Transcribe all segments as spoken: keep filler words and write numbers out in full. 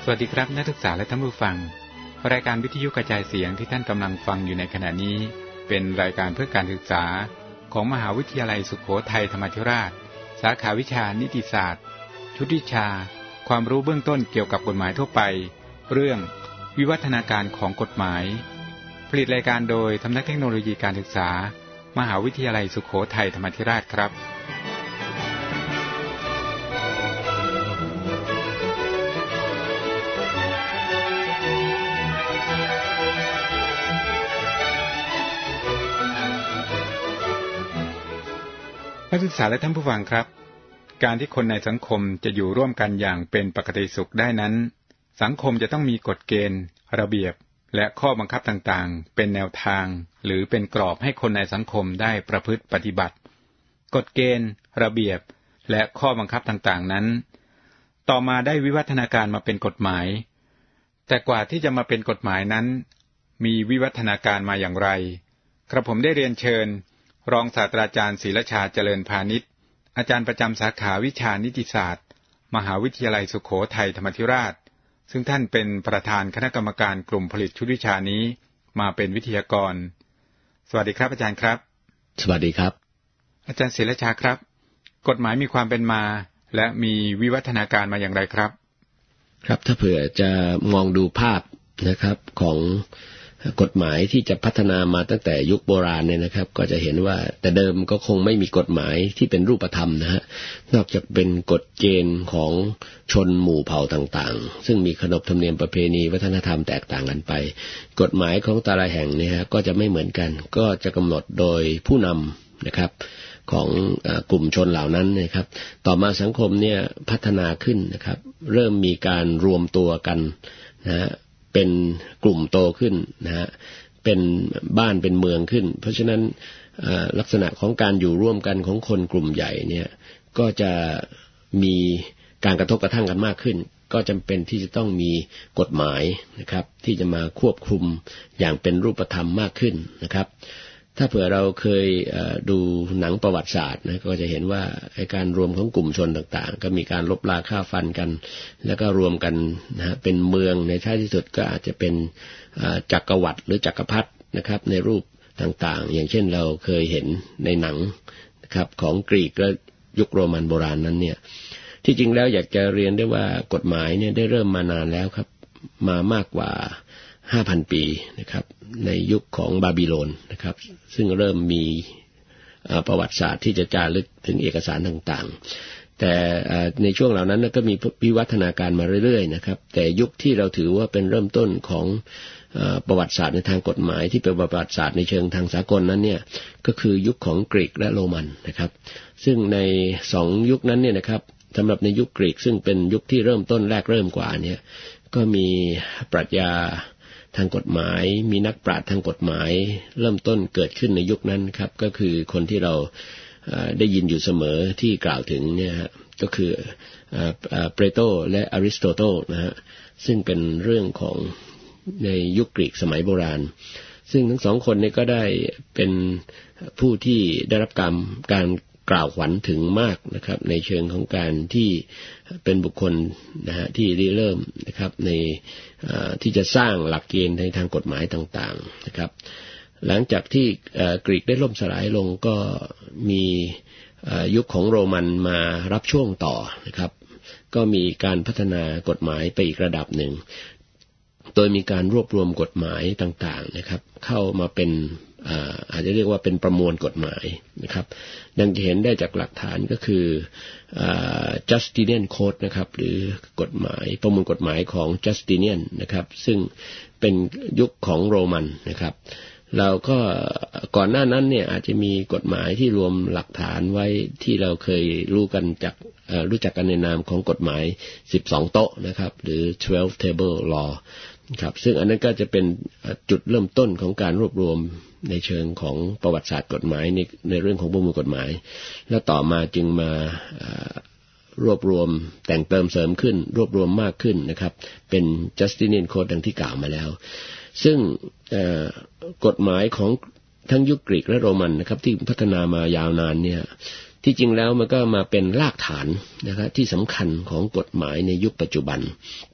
วัสดีครับนักศึกษาและท่านผู้ฟังรายการวิทยุกระจายเสียงที่ท่านกำลังฟังอยู่ในขณะนี้เป็นรายการเพื่อการศึกษาของมหาวิทยาลัยสุโขทัยธรรมาธิราชสาขาวิชานิติศาสตร์ชุดวิชาความรู้เบื้องต้นเกี่ยวกับกฎหมายทั่วไปเรื่องวิวัฒนาการของกฎหมายผลิตรายการโดยสำนักเทคโนโลยีการศึกษามหาวิทยาลัยสุโขทัยธรรมาธิราชครับนักศึกษาและท่านผู้ฟังครับการที่คนในสังคมจะอยู่ร่วมกันอย่างเป็นปกติสุขได้นั้นสังคมจะต้องมีกฎเกณฑ์ระเบียบและข้อบังคับต่างๆเป็นแนวทางหรือเป็นกรอบให้คนในสังคมได้ประพฤติปฏิบัติกฎเกณฑ์ระเบียบและข้อบังคับต่างๆนั้นต่อมาได้วิวัฒนาการมาเป็นกฎหมายแต่กว่าที่จะมาเป็นกฎหมายนั้นมีวิวัฒนาการมาอย่างไรกระผมได้เรียนเชิญรองศาสตราจารย์ศิลชาเจริญพาณิชย์อาจารย์ประจำสาขาวิชานิติศาสตร์มหาวิทยาลัยสุโขทัยธรรมาธิราชซึ่งท่านเป็นประธานคณะกรรมการกลุ่มผลิตชุดวิชานี้มาเป็นวิทยากรสวัสดีครับอาจารย์ครับสวัสดีครับอาจารย์ศิลชาครับกฎหมายมีความเป็นมาและมีวิวัฒนาการมาอย่างไรครับครับถ้าเผื่อจะมองดูภาพนะครับของกฎหมายที่จะพัฒนามาตั้งแต่ยุคโบราณเนี่ยนะครับก็จะเห็นว่าแต่เดิมก็คงไม่มีกฎหมายที่เป็นรูปธรรมนะฮะนอกจากเป็นกฎเกณฑ์ของชนหมู่เผ่าต่างๆซึ่งมีขนบธรรมเนียมประเพณีวัฒนธรรมแตกต่างกันไปกฎหมายของแต่ละแห่งเนี่ยฮะก็จะไม่เหมือนกันก็จะกำหนดโดยผู้นำนะครับของกลุ่มชนเหล่านั้นนะครับต่อมาสังคมเนี่ยพัฒนาขึ้นนะครับเริ่มมีการรวมตัวกันนะฮะเป็นกลุ่มโตขึ้นนะฮะเป็นบ้านเป็นเมืองขึ้นเพราะฉะนั้นลักษณะของการอยู่ร่วมกันของคนกลุ่มใหญ่เนี่ยก็จะมีการกระทบกระทั่งกันมากขึ้นก็จำเป็นที่จะต้องมีกฎหมายนะครับที่จะมาควบคุมอย่างเป็นรูปธรรมมากขึ้นนะครับถ้าเผื่อเราเคยดูหนังประวัติศาสตร์นะก็จะเห็นว่าการรวมของกลุ่มชนต่างๆก็มีการลบราฆ่าฟันกันแล้วก็รวมกันนะฮะเป็นเมืองในท้ายที่สุดก็อาจจะเป็นจักรวรรดิหรือจักรพรรดินะครับในรูปต่างๆอย่างเช่นเราเคยเห็นในหนังนะครับของกรีกและยุคโรมันโบราณนั้นเนี่ยที่จริงแล้วอยากจะเรียนได้ว่ากฎหมายเนี่ยได้เริ่มมานานแล้วครับมามากกว่าห้าพัน ปีนะครับในยุคของบาบิโลนนะครับซึ่งเริ่มมีประวัติศาสตร์ที่จะจารึกถึงเอกสารต่างๆแต่ในช่วงเหล่านั้นก็มีวิวัฒนาการมาเรื่อยๆนะครับแต่ยุคที่เราถือว่าเป็นเริ่มต้นของประวัติศาสตร์ในทางกฎหมายที่เป็นประวัติศาสตร์ในเชิงทางสากลนั้นเนี่ยก็คือยุคของกรีกและโรมันนะครับซึ่งในสองยุคนั้นเนี่ยนะครับสำหรับในยุคกรีกซึ่งเป็นยุคที่เริ่มต้นแรกเริ่มกว่าเนี่ยก็มีปรัชญาทางกฎหมายมีนักปราชญ์ทางกฎหมายเริ่มต้นเกิดขึ้นในยุคนั้นครับก็คือคนที่เราได้ยินอยู่เสมอที่กล่าวถึงเนี่ยก็คือเปโตรและอริสโตเติลนะฮะซึ่งเป็นเรื่องของในยุคกรีกสมัยโบราณซึ่งทั้งสองคนนี้ก็ได้เป็นผู้ที่ได้รับการการกล่าวขวัญถึงมากนะครับในเชิงของการที่เป็นบุคคลนะฮะที่ริเริ่มนะครับในที่จะสร้างหลักเกณฑ์ในทางกฎหมายต่างๆนะครับหลังจากที่กรีกได้ล่มสลายลงก็มียุคของโรมันมารับช่วงต่อนะครับก็มีการพัฒนากฎหมายไปอีกระดับหนึ่งโดยมีการรวบรวมกฎหมายต่างๆนะครับเข้ามาเป็นอาจจะเรียกว่าเป็นประมวลกฎหมายนะครับดังจะเห็นได้จากหลักฐานก็คือ Justinian Code นะครับหรือกฎหมายประมวลกฎหมายของ Justinian นะครับซึ่งเป็นยุคของโรมันนะครับเราก็ก่อนหน้านั้นเนี่ยอาจจะมีกฎหมายที่รวมหลักฐานไว้ที่เราเคยรู้กันจากรู้จักกันในนามของกฎหมายสิบสองโต๊ะนะครับหรือ twelve table law ครับซึ่งอันนั้นก็จะเป็นจุดเริ่มต้นของการรวบรวมในเชิงของประวัติศาสตร์กฎหมายในในเรื่องของประมวลกฎหมายและต่อมาจึงมารวบรวมแต่งเติมเสริมขึ้นรวบรวมมากขึ้นนะครับเป็น Justinian Code ดังที่กล่าวมาแล้วซึ่งกฎหมายของทั้งยุคกรีกและโรมันนะครับที่พัฒนามายาวนานเนี่ยที่จริงแล้วมันก็มาเป็นรากฐานนะครับที่สำคัญของกฎหมายในยุคปัจจุบัน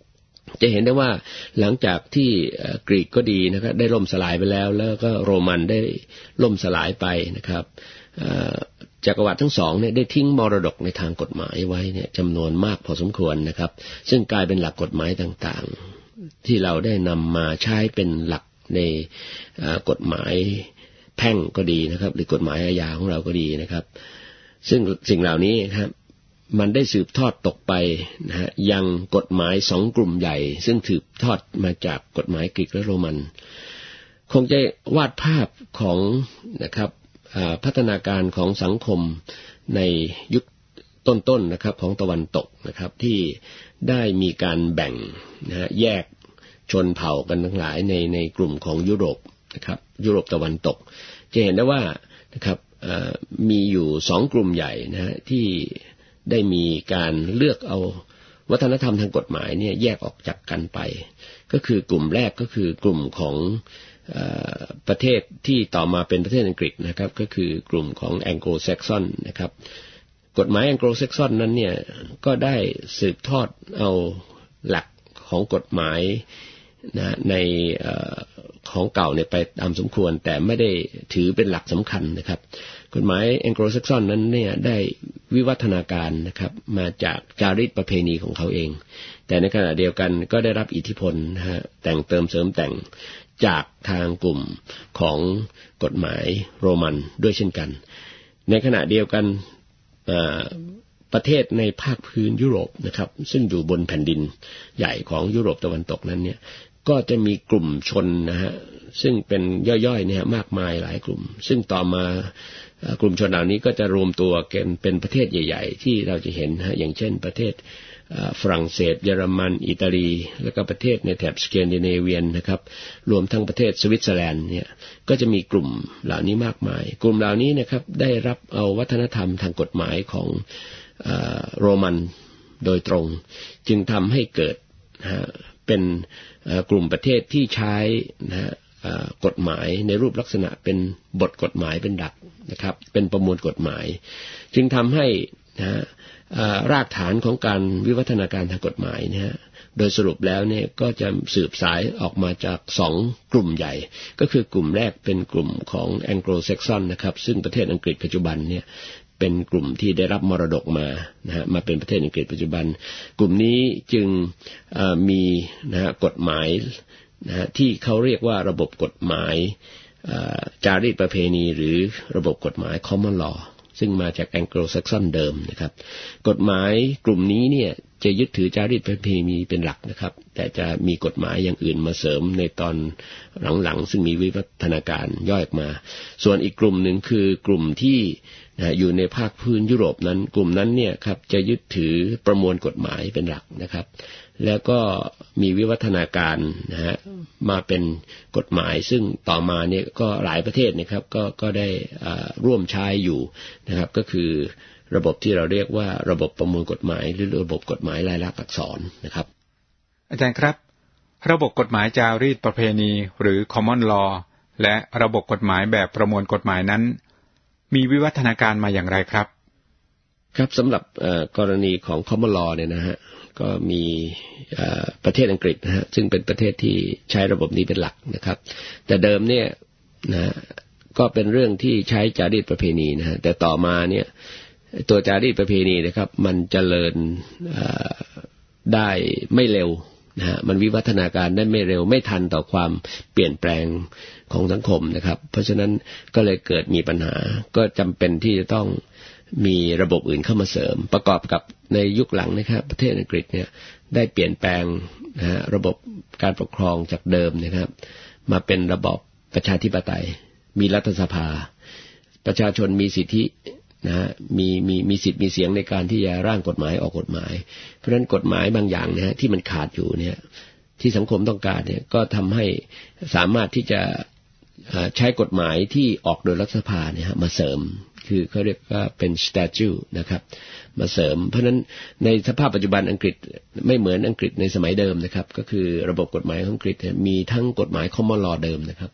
จะเห็นได้ว่าหลังจากที่กรีกก็ดีนะครับได้ล่มสลายไปแล้วแล้วก็โรมันได้ล่มสลายไปนะครับจักรวรรดิทั้งสองเนี่ยได้ทิ้งมรดกในทางกฎหมายไว้เนี่ยจำนวนมากพอสมควรนะครับซึ่งกลายเป็นหลักกฎหมายต่างๆที่เราได้นำมาใช้เป็นหลักในกฎหมายแพ่งก็ดีนะครับหรือกฎหมายอาญาของเราก็ดีนะครับซึ่งสิ่งเหล่านี้ครับมันได้สืบทอดตกไปนะฮะยังกฎหมายสองกลุ่มใหญ่ซึ่งสืบทอดมาจากกฎหมายกรีกและโรมันคงจะวาดภาพของนะครับพัฒนาการของสังคมในยุคต้นๆ น, นะครับของตะวันตกนะครับที่ได้มีการแบ่งนะฮะแยกชนเผ่ากันทั้งหลายในในกลุ่มของยุโรปนะครับยุโรปตะวันตกจะเห็นได้ว่านะครับมีอยู่สองกลุ่มใหญ่นะฮะที่ได้มีการเลือกเอาวัฒนธรรมทางกฎหมายเนี่ยแยกออกจากกันไปก็คือกลุ่มแรกก็คือกลุ่มของเอ่อประเทศที่ต่อมาเป็นประเทศอังกฤษนะครับก็คือกลุ่มของแองโกลแซกซอนนะครับกฎหมายแองโกลแซกซอนนั้นเนี่ยก็ได้สืบทอดเอาหลักของกฎหมายนะในเอ่อของเก่าเนี่ยไปตามสมควรแต่ไม่ได้ถือเป็นหลักสำคัญนะครับกฎหมายแองโกลแซกซอนนั้นเนี่ยได้วิวัฒนาการนะครับมาจากจารีตประเพณีของเขาเองแต่ในขณะเดียวกันก็ได้รับอิทธิพลนะฮะแต่งเติมเสริมแต่งจากทางกลุ่มของกฎหมายโรมันด้วยเช่นกันในขณะเดียวกันประเทศในภาคพื้นยุโรปนะครับซึ่งอยู่บนแผ่นดินใหญ่ของยุโรปตะวันตกนั้นเนี่ยก็จะมีกลุ่มชนนะฮะซึ่งเป็นย่อยๆเนี่ยมากมายหลายกลุ่มซึ่งต่อมากลุ่มชนเหล่านี้ก็จะรวมตัวกันเป็นประเทศใหญ่ๆที่เราจะเห็นฮะอย่างเช่นประเทศฝรั่งเศสเยอรมันอิตาลีแล้วก็ประเทศในแถบสแกนดิเนเวียนนะครับรวมทั้งประเทศสวิตเซอร์แลนด์เนี่ยก็จะมีกลุ่มเหล่านี้มากมายกลุ่มเหล่านี้นะครับได้รับเอาวัฒนธรรมทางกฎหมายของโรมันโดยตรงจึงทำให้เกิดเป็นกลุ่มประเทศที่ใช้นะกฎหมายในรูปลักษณะเป็นบทกฎหมายเป็นหลักนะครับเป็นประมวลกฎหมายจึงทำให้นะรากฐานของการวิวัฒนาการทางกฎหมายเนี่ยโดยสรุปแล้วเนี่ยก็จะสืบสายออกมาจากสองกลุ่มใหญ่ก็คือกลุ่มแรกเป็นกลุ่มของแองโกลแซกซอนนะครับซึ่งประเทศอังกฤษปัจจุบันเนี่ยเป็นกลุ่มที่ได้รับมรดกมานะฮะมาเป็นประเทศอังกฤษปัจจุบันกลุ่มนี้จึงมีนะฮะกฎหมายนะฮะที่เขาเรียกว่าระบบกฎหมายจารีตประเพณีหรือระบบกฎหมาย common law ซึ่งมาจากแองโกลแซกซอนเดิมนะครับกฎหมายกลุ่มนี้เนี่ยจะยึดถือจารีตประเพณีเป็นหลักนะครับแต่จะมีกฎหมายอย่างอื่นมาเสริมในตอนหลังๆซึ่งมีวิวัฒนาการย่อยออกมาส่วนอีกกลุ่มหนึ่งคือกลุ่มที่อยู่ในภาคพื้นยุโรปนั้นกลุ่มนั้นเนี่ยครับจะยึดถือประมวลกฎหมายเป็นหลักนะครับแล้วก็มีวิวัฒนาการนะฮะมาเป็นกฎหมายซึ่งต่อมาเนี่ยก็หลายประเทศนะครับก็ก็ได้ร่วมใช้อยู่นะครับก็คือระบบที่เราเรียกว่าระบบประมวลกฎหมายหรือระบบกฎหมายลายลักษณ์อักษรนะครับอาจารย์ครับระบบกฎหมายจารีตประเพณีหรือ common law และระบบกฎหมายแบบประมวลกฎหมายนั้นมีวิวัฒนาการมาอย่างไรครับครับสำหรับกรณีของ common law เนี่ยนะฮะก็มีประเทศอังกฤษนะฮะซึ่งเป็นประเทศที่ใช้ระบบนี้เป็นหลักนะครับแต่เดิมเนี่ยนะก็เป็นเรื่องที่ใช้จารีตประเพณีนะฮะแต่ต่อมาเนี่ยตัวจารีตประเพณีนะครับมันเจริญได้ไม่เร็วนะฮะมันวิวัฒนาการได้ไม่เร็วไม่ทันต่อความเปลี่ยนแปลงของสังคมนะครับเพราะฉะนั้นก็เลยเกิดมีปัญหาก็จำเป็นที่จะต้องมีระบบอื่นเข้ามาเสริมประกอบกับในยุคหลังนะครับประเทศอังกฤษเนี่ยได้เปลี่ยนแปลงนะฮะระบบการปกครองจากเดิมนะครับมาเป็นระบอบประชาธิปไตยมีรัฐสภาประชาชนมีสิทธินะฮะมีมีมีสิทธิ์มีเสียงในการที่จะร่างกฎหมายออกกฎหมายเพราะฉะนั้นกฎหมายบางอย่างนะฮะที่มันขาดอยู่เนี่ยที่สังคมต้องการเนี่ยก็ทำให้สามารถที่จะใช้กฎหมายที่ออกโดยรัฐสภาเนี่ยมาเสริมคือเขาเรียกว่าเป็น statute นะครับมาเสริมเพราะฉะนั้นในสภาพปัจจุบันอังกฤษไม่เหมือนอังกฤษในสมัยเดิมนะครับก็คือระบบกฎหมายของอังกฤษมีทั้งกฎหมาย common law เดิมนะครับ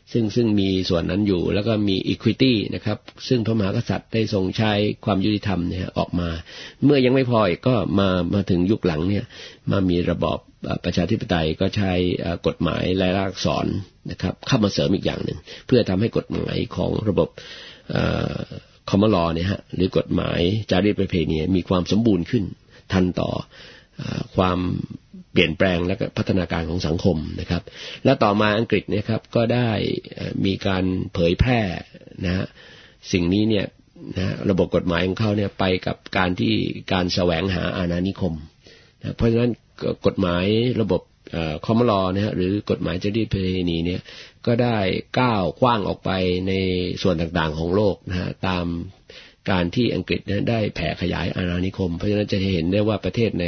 ซึ่งซึ่งมีส่วนนั้นอยู่แล้วก็มี equity นะครับซึ่งพระมหากษัตริย์ได้ทรงใช้ความยุติธรรมเนี่ยออกมาเมื่อยังไม่พอก็มามาถึงยุคหลังเนี่ยมามีระบอบประชาธิปไตยก็ใช้กฎหมายลายลักษณ์อักษรนะครับเข้ามาเสริมอีกอย่างหนึ่งเพื่อทำให้กฎหมายของระบบcommon law เนี่ยฮะหรือกฎหมายจารีตประเพณีมีความสมบูรณ์ขึ้นทันต่อความเปลี่ยนแปลงและพัฒนาการของสังคมนะครับและต่อมาอังกฤษเนี่ยครับก็ได้มีการเผยแพร่นะฮะสิ่งนี้เนี่ยนะระบบกฎหมายของเขาเนี่ยไปกับการที่การแสวงหาอาณานิคมนะเพราะฉะนั้นกฎหมายระบบcommon law นะฮะหรือกฎหมายจารีตประเพณีเนี่ยก็ได้ก้าวกว้างออกไปในส่วนต่างๆของโลกนะฮะตามการที่อังกฤษได้แผ่ขยายอาณานิคมเพราะฉะนั้นจะเห็นได้ว่าประเทศใน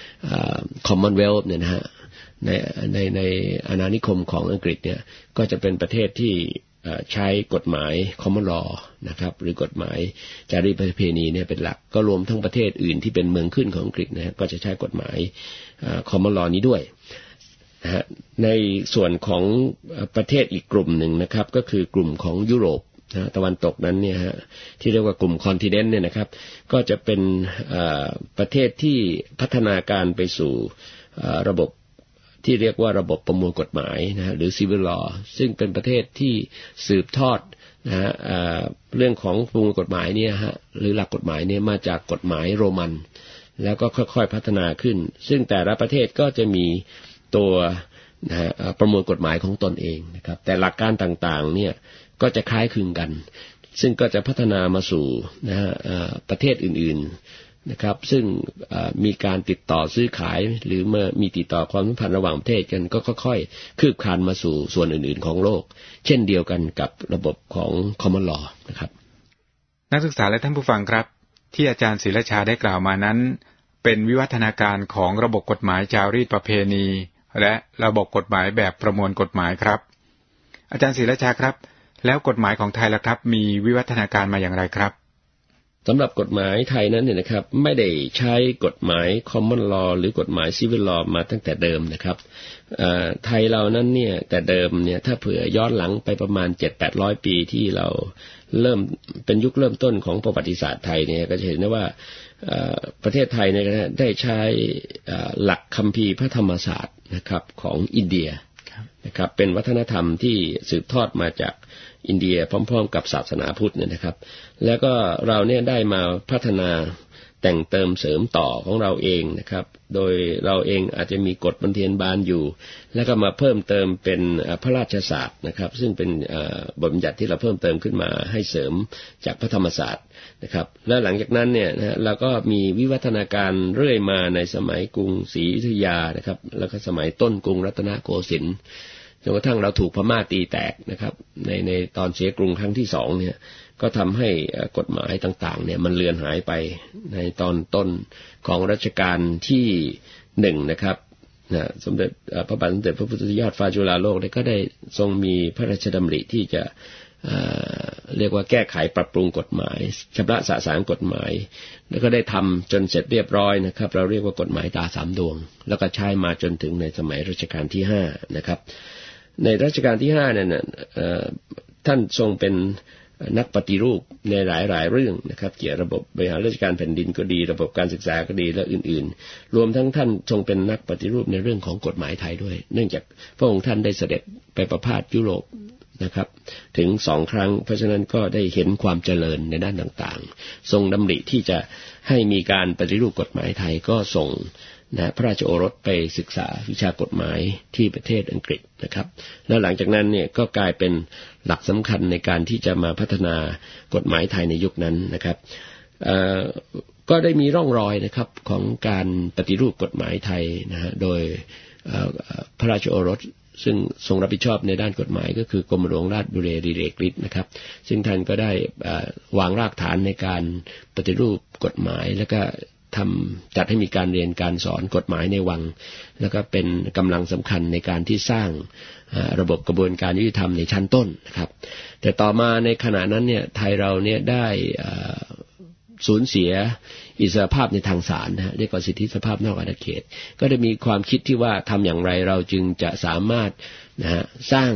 Commonwealth เนี่ยนะฮะในในในอาณานิคมของอังกฤษเนี่ยก็จะเป็นประเทศที่ใช้กฎหมาย common law นะครับหรือกฎหมายจารีตประเพณีเนี่ยเป็นหลักก็รวมทั้งประเทศอื่นที่เป็นเมืองขึ้นของอังกฤษนะฮะก็จะใช้กฎหมาย common law นี้ด้วยนะฮะในส่วนของประเทศอีกกลุ่มหนึ่งนะครับก็คือกลุ่มของยุโรปนะตะวันตกนั้นเนี่ยฮะที่เรียกว่ากลุ่มคอนทิเนนต์เนี่ยนะครับก็จะเป็นประเทศที่พัฒนาการไปสู่ระบบที่เรียกว่าระบบประมวลกฎหมายนะฮะหรือ civil law ซึ่งเป็นประเทศที่สืบทอดนะฮะเรื่องของประมวลกฎหมายเนี่ยฮะหรือหลักกฎหมายเนี่ยมาจากกฎหมายโรมันแล้วก็ค่อยๆพัฒนาขึ้นซึ่งแต่ละประเทศก็จะมีตัวนะฮะประมวลกฎหมายของตนเองนะครับแต่หลักการต่างๆเนี่ยก็จะคล้ายคลึงกันซึ่งก็จะพัฒนามาสู่นะฮะประเทศอื่นๆนะครับซึ่งมีการติดต่อซื้อขายหรือเมื่อมีติดต่อความสัมพันธ์ระหว่างประเทศกันก็ค่อยๆคืบคลานมาสู่ส่วนอื่นๆของโลกเช่นเดียวกันกับระบบของ common law นะครับนักศึกษาและท่านผู้ฟังครับที่อาจารย์ศิลชาได้กล่าวมานั้นเป็นวิวัฒนาการของระบบกฎหมายจารีตประเพณีและระบบกฎหมายแบบประมวลกฎหมายครับอาจารย์ศิลชาครับแล้วกฎหมายของไทยล่ะครับมีวิวัฒนาการมาอย่างไรครับสำหรับกฎหมายไทยนั้นเนี่ยนะครับไม่ได้ใช้กฎหมาย common law หรือกฎหมาย civil law มาตั้งแต่เดิมนะครับไทยเรานั้นเนี่ยแต่เดิมเนี่ยถ้าเผื่อย้อนหลังไปประมาณ เจ็ดถึงแปดร้อย ปีที่เราเริ่มเป็นยุคเริ่มต้นของประวัติศาสตร์ไทยเนี่ยก็จะเห็นได้ว่าประเทศไทยเนี่ยได้ใช้หลักคัมภีร์พระธรรมศาสตร์นะครับของอินเดียนะครับเป็นวัฒนธรรมที่สืบทอดมาจากอินเดียพร้อมๆกับศาสนาพุทธเนี่ยนะครับแล้วก็เราเนี่ยได้มาพัฒนาแต่งเติมเสริมต่อของเราเองนะครับโดยเราเองอาจจะมีกฎบันเทียนบานอยู่แล้วก็มาเพิ่มเติมเป็นพระราชศาสตร์นะครับซึ่งเป็นบทบัญญัติที่เราเพิ่มเติมขึ้นมาให้เสริมจากพระธรรมศาสตร์นะครับและหลังจากนั้นเนี่ยนะเราก็มีวิวัฒนาการเรื่อยมาในสมัยกรุงศรีอยุธยานะครับแล้วก็สมัยต้นกรุงรัตนโกสินทร์จนกระทั่งเราถูกพม่าตีแตกนะครับในในตอนเสียกรุงครั้งที่สองเนี่ยก็ทำให้กฎหมายต่างๆเนี่ยมันเลือนหายไปในตอนต้นของรัชกาลที่หนึ่งนะครับนะสมเด็จพระบาทสมเด็จพระพุทธยอดฟ้าจุฬาโลกได้ก็ได้ทรงมีพระราชดำริที่จะเรียกว่าแก้ไขปรับปรุงกฎหมายชำระสะสางกฎหมายแล้วก็ได้ทำจนเสร็จเรียบร้อยนะครับเราเรียกว่ากฎหมายตาสามดวงแล้วก็ใช้มาจนถึงในสมัยรัชกาลที่ห้านะครับในรัชกาลที่ห้าเนี่ยท่านทรงเป็นนักปฏิรูปในหลายๆเรื่องนะครับเกี่ยวกับระบบบริหารราชการแผ่นดินก็ดีระบบการศึกษาก็ดีและอื่นๆรวมทั้งท่านทรงเป็นนักปฏิรูปในเรื่องของกฎหมายไทยด้วยเนื่องจากพระองค์ท่านได้เสด็จไปประพาสยุโรปนะครับถึงสองครั้งเพราะฉะนั้นก็ได้เห็นความเจริญในด้านต่างๆทรงดำริที่จะให้มีการปฏิรูปกฎหมายไทยก็ส่งนะพระราชโอรสไปศึกษาวิชากฎหมายที่ประเทศอังกฤษนะครับแล้วหลังจากนั้นเนี่ยก็กลายเป็นหลักสำคัญในการที่จะมาพัฒนากฎหมายไทยในยุคนั้นนะครับก็ได้มีร่องรอยนะครับของการปฏิรูปกฎหมายไทยนะฮะโดยพระราชโอรสซึ่งทรงรับผิดชอบในด้านกฎหมายก็คือกรมหลวงราชบุรีดิเรกฤทธิ์นะครับซึ่งท่านก็ได้วางรากฐานในการปฏิรูปกฎหมายแล้วก็ทำจัดให้มีการเรียนการสอนกฎหมายในวังแล้วก็เป็นกำลังสำคัญในการที่สร้างระบบกระบวนการยุติธรรมในชั้นต้นนะครับแต่ต่อมาในขณะนั้นเนี่ยไทยเราเนี่ยได้สูญเสียอิสรภาพในทางศาลนะฮะเรียกว่าสิทธิสภาพนอกอาณาเขตก็ได้มีความคิดที่ว่าทำอย่างไรเราจึงจะสามารถนะฮะสร้าง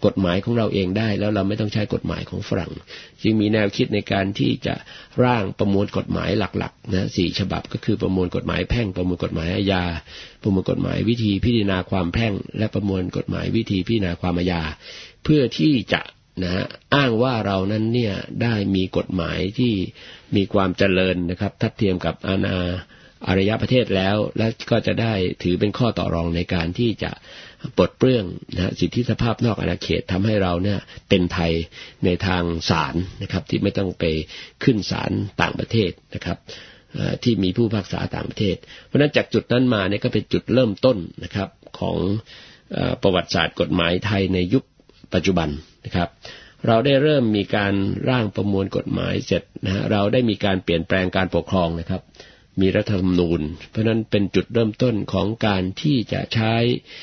กฎหมายของเราเองได้แล้วเราไม่ต้องใช้กฎหมายของฝรั่งจึงมีแนวคิดในการที่จะร่างประมวลกฎหมายหลักๆนะสี่ฉบับก็คือประมวลกฎหมายแพ่งประมวลกฎหมายอาญาประมวลกฎหมายวิธีพิจารณาความแพ่งและประมวลกฎหมายวิธีพิจารณาความอาญาเพื่อที่จะนะฮะอ้างว่าเรานั้นเนี่ยได้มีกฎหมายที่มีความเจริญนะครับทัดเทียมกับอาณาอารยประเทศแล้วและก็จะได้ถือเป็นข้อต่อรองในการที่จะปลดเปลื้องนะสิทธิสภาพนอกอาณาเขตทำให้เราเนี่ยเป็นไทยในทางศาลนะครับที่ไม่ต้องไปขึ้นศาลต่างประเทศนะครับที่มีผู้พิพากษาต่างประเทศเพราะฉะนั้นจากจุดนั้นมาเนี่ยก็เป็นจุดเริ่มต้นนะครับของประวัติศาสตร์กฎหมายไทยในยุคปัจจุบันนะครับเราได้เริ่มมีการร่างประมวลกฎหมายเสร็จนะฮะเราได้มีการเปลี่ยนแปลงการปกครองนะครับมีรัฐธรรมนูญเพราะนั้นเป็นจุดเริ่มต้นของการที่จะใช้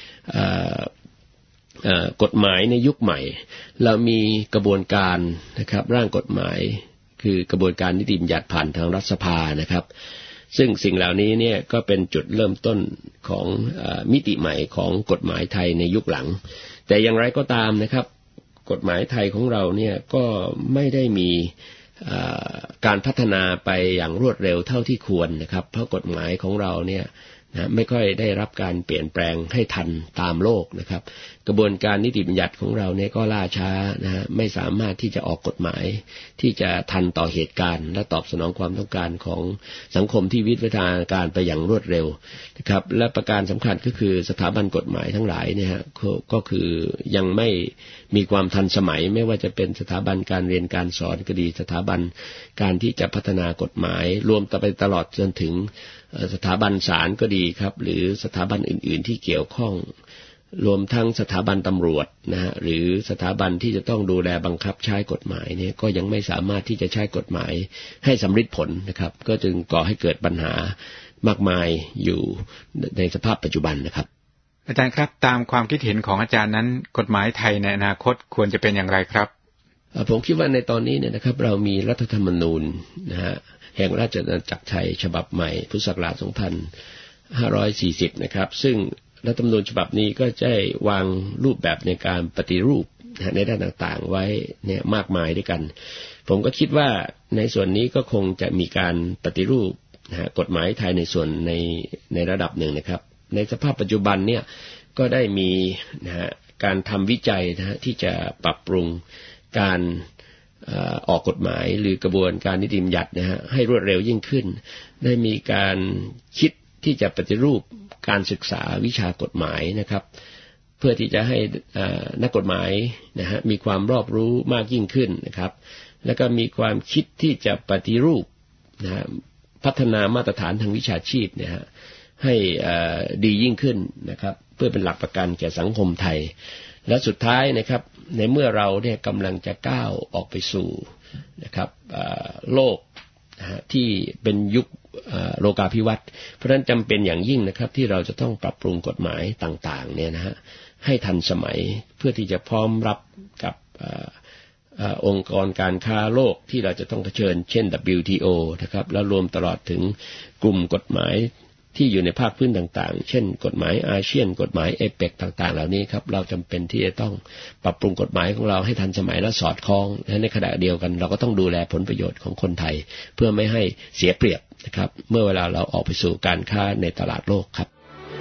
กฎหมายในยุคใหม่เรามีกระบวนการนะครับร่างกฎหมายคือกระบวนการนิติบัญญัติผ่านทางรัฐสภานะครับซึ่งสิ่งเหล่านี้เนี่ยก็เป็นจุดเริ่มต้นของมิติใหม่ของกฎหมายไทยในยุคหลังแต่อย่างไรก็ตามนะครับกฎหมายไทยของเราเนี่ยก็ไม่ได้มีการพัฒนาไปอย่างรวดเร็วเท่าที่ควรนะครับเพราะกฎหมายของเราเนี่ยนะไม่ค่อยได้รับการเปลี่ยนแปลงให้ทันตามโลกนะครับกระบวนการนิติบัญญัติของเราเนี่ยก็ล่าช้านะฮะไม่สามารถที่จะออกกฎหมายที่จะทันต่อเหตุการณ์และตอบสนองความต้องการของสังคมที่วิวัฒนาการไปอย่างรวดเร็วนะครับและประการสำคัญก็คือสถาบันกฎหมายทั้งหลายเนี่ยฮะก็คือยังไม่มีความทันสมัยไม่ว่าจะเป็นสถาบันการเรียนการสอนก็ดีสถาบันการที่จะพัฒนากฎหมายรวมไปตลอดจนถึงสถาบันศาลก็ดีครับหรือสถาบันอื่นๆที่เกี่ยวข้องรวมทั้งสถาบันตำรวจนะฮะหรือสถาบันที่จะต้องดูแลบังคับใช้กฎหมายเนี่ยก็ยังไม่สามารถที่จะใช้กฎหมายให้สำเร็จผลนะครับก็จึงก่อให้เกิดปัญหามากมายอยู่ในสภาพปัจจุบันนะครับอาจารย์ครับตามความคิดเห็นของอาจารย์นั้นกฎหมายไทยในอนาคตควรจะเป็นอย่างไรครับผมคิดว่าในตอนนี้เนี่ยนะครับเรามีรัฐธรรมนูญนะฮะแห่งราชอาณาจักรไทยฉบับใหม่พุทธศักราชสองพันห้าร้อยสี่สิบนะครับซึ่งรัฐธรรมนูญฉบับนี้ก็ได้วางรูปแบบในการปฏิรูปในด้านต่างๆไว้เนี่ยมากมายด้วยกันผมก็คิดว่าในส่วนนี้ก็คงจะมีการปฏิรูปนะฮะกฎหมายไทยในส่วนในในระดับหนึ่งนะครับในสภาพปัจจุบันเนี่ยก็ได้มีนะฮะการทำวิจัยนะฮะที่จะปรับปรุงการออกกฎหมายหรือกระบวนการนิติบัญญัตินะฮะให้รวดเร็วยิ่งขึ้นได้มีการคิดที่จะปฏิรูปการศึกษาวิชากฎหมายนะครับเพื่อที่จะให้นักกฎหมายนะฮะมีความรอบรู้มากยิ่งขึ้นนะครับแล้วก็มีความคิดที่จะปฏิรูปนะฮะพัฒนามาตรฐานทางวิชาชีพเนี่ยฮะให้ดียิ่งขึ้นนะครับเพื่อเป็นหลักประกันแก่สังคมไทยและสุดท้ายนะครับในเมื่อเราเนี่ยกำลังจะก้าวออกไปสู่นะครับโลกที่เป็นยุคโลกาภิวัตน์เพราะฉะนั้นจำเป็นอย่างยิ่งนะครับที่เราจะต้องปรับปรุงกฎหมายต่างๆเนี่ยนะฮะให้ทันสมัยเพื่อที่จะพร้อมรับกับองค์กรการค้าโลกที่เราจะต้องเผชิญเช่น ดับเบิลยู ที โอ นะครับแล้วรวมตลอดถึงกลุ่มกฎหมายที่อยู่ในภาคพื้นต่างๆเช่นกฎหมายอาเซียนกฎหมายเอเปกต่างๆเหล่านี้ครับเราจำเป็นที่จะต้องปรับปรุงกฎหมายของเราให้ทันสมัยและสอดคล้องและในขณะเดียวกันเราก็ต้องดูแลผลประโยชน์ของคนไทยเพื่อไม่ให้เสียเปรียบนะครับเมื่อเวลาเราออกไปสู่การค้าในตลาดโลกครับ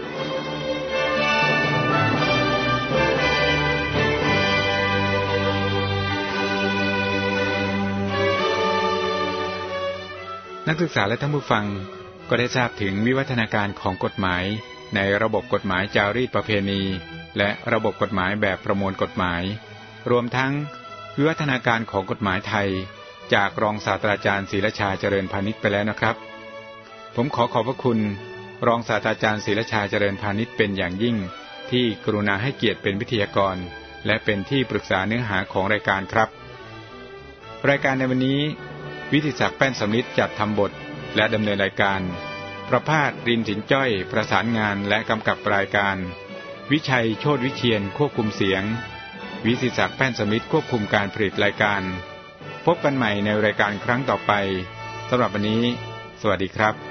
นักศึกษาและท่านผู้ฟังก็ได้ทราบถึงวิวัฒนาการของกฎหมายในระบบกฎหมายจารีตประเพณีและระบบกฎหมายแบบประมวลกฎหมายรวมทั้งวิวัฒนาการของกฎหมายไทยจากรองศาสตราจารย์ศรีรชาเจริญพานิชไปแล้วนะครับผมขอขอบพระคุณรองศาสตราจารย์ศรีรชาเจริญพานิชเป็นอย่างยิ่งที่กรุณาให้เกียรติเป็นวิทยากรและเป็นที่ปรึกษาเนื้อหาของรายการครับรายการในวันนี้วิทิศักดิ์แป้นสำลิดจัดทำบทและดำเนินรายการประภาสรินสินจ้อยประสานงานและกำกับรายการวิชัยโชติวิเชียรควบคุมเสียงวิทิศักดิ์แป้นสำลิดควบคุมการผลิตรายการพบกันใหม่ในรายการครั้งต่อไปสำหรับวันนี้สวัสดีครับ